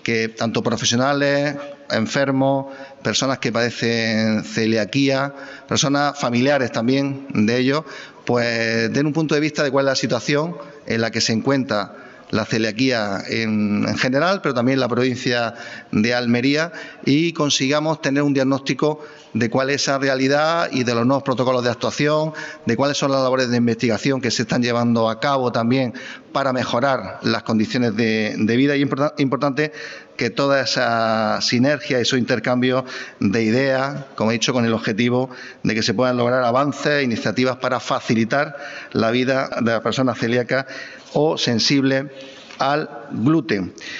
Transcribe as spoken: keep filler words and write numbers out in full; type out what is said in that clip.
que tanto profesionales, enfermos, personas que padecen celiaquía, personas familiares también de ellos, pues den un punto de vista de cuál es la situación en la que se encuentra la celiaquía en, en general, pero también la provincia de Almería, y consigamos tener un diagnóstico de cuál es esa realidad y de los nuevos protocolos de actuación, de cuáles son las labores de investigación que se están llevando a cabo también para mejorar las condiciones de, de vida. Y es importante que toda esa sinergia, esos intercambios de ideas, como he dicho, con el objetivo de que se puedan lograr avances, iniciativas para facilitar la vida de las personas celíacas o sensibles al gluten.